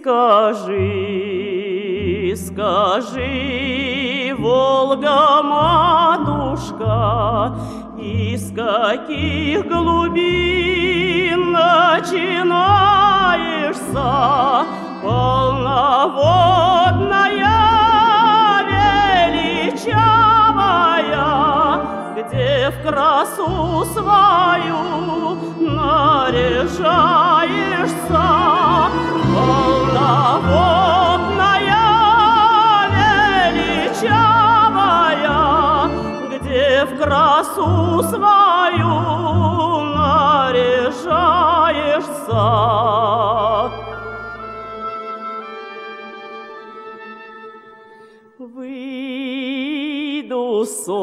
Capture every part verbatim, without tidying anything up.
скажи, скажи, Волга-матушка, из каких глубин начинаешься, полноводная, величавая, где в красу свою наряжаешься, полноводная, величавая, где в красу свою наряжаешься. Выйду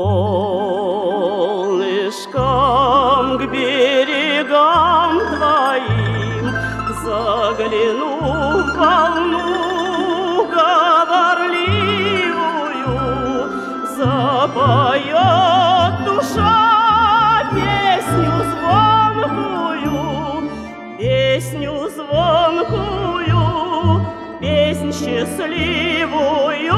солнышком к берегам твоим, загляну в волну говорливую, запоет душа песню звонкую, песню звонкую, песнь счастливую.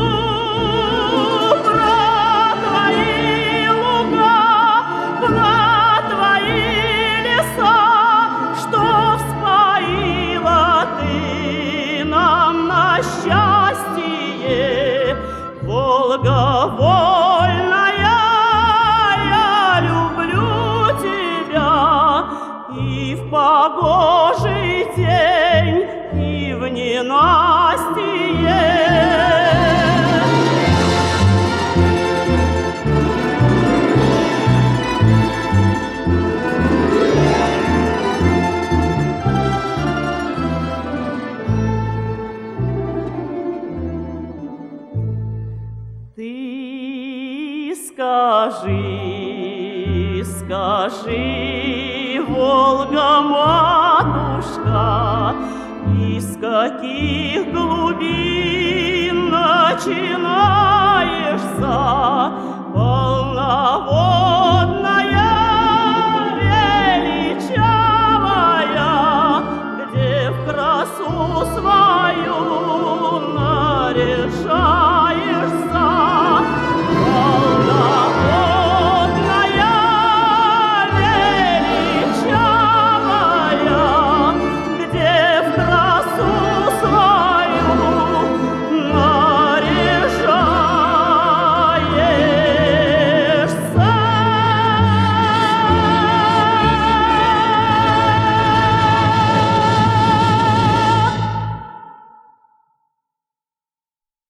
Счастье, Волга вольная, я люблю тебя и в погожий день, и в ненастье. Ты скажи, скажи, Волга-матушка, из каких глубин начинаешься, полноводная,